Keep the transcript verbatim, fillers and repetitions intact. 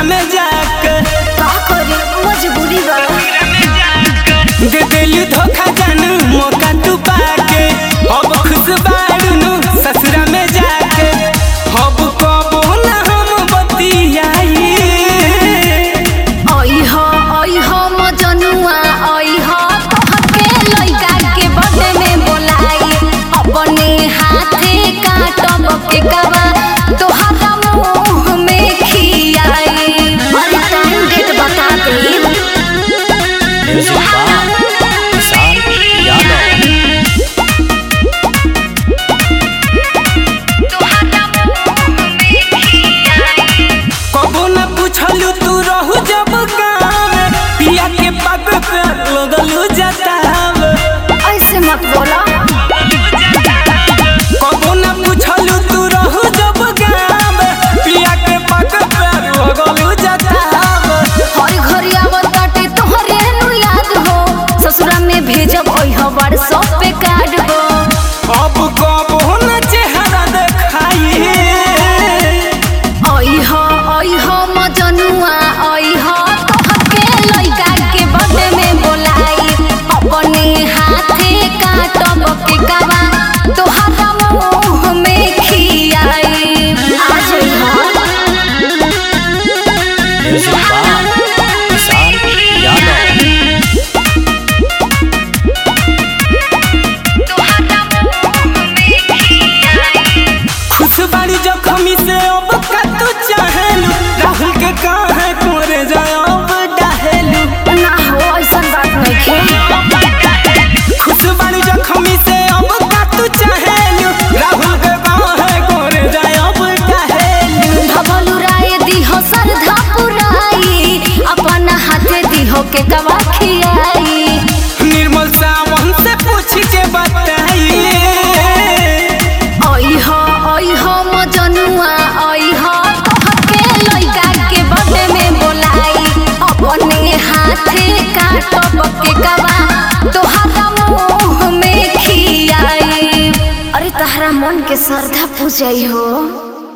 में जाके का करी मजबूरी बा दे दिली धोखा जानू मौका तू पाके अब खुश बाड़ू ससुरा में जाके अब कबो ना हम बतियाई आई हो आई हो मजनुआ आई हो तोहके लइका के बर्थडे में बोलाई अपने हाथे काटब के कवा तोहरा मुंह में खियाई अरे टाइम डेट बता दे कबो ना पूछलू तू रहू जब गाँव पिया के पग पे लगलू जताव ऐसे मत बोला कबो ना पूछलू तू रहू जब गाँव पिया के पग पे लगलू जताव हर घर आवत बाटे तोहरे नु याद हो ससुरा में भेजब ओइह व्हाट्सएप पे कार्ड हो अब कबो ना चेहरा देखाई ओइह ओइह मजनुआ ओइह तोहके लइका के बर्थडे में बोलाई अपने हाथे काटब के कवा तोहरा मुंह में खियाई आ जइह खुश बाड़ी जखमी से अब का तू चाहेलू राहुल के काहे तोरे जाब डाहेलू ना हो ऐसन बात नइखे खुश बाड़ी जखमी से अब का तू चाहेलू राहुल के काहे तोरे जाब डाहेलू धबलू राय दिहो सरधा पुराई अपन हाथे दिहो के कवा खियाई निर्मल सावन से पूछ के बताई ओइह ओइह मजनुआ ओइह तोहके लइका के बर्थडे में बोलाई अपने हाथे काटब के कवा तोहरा मुंह में खियाई अरे तहरा मन के श्रद्धा पूजई हो।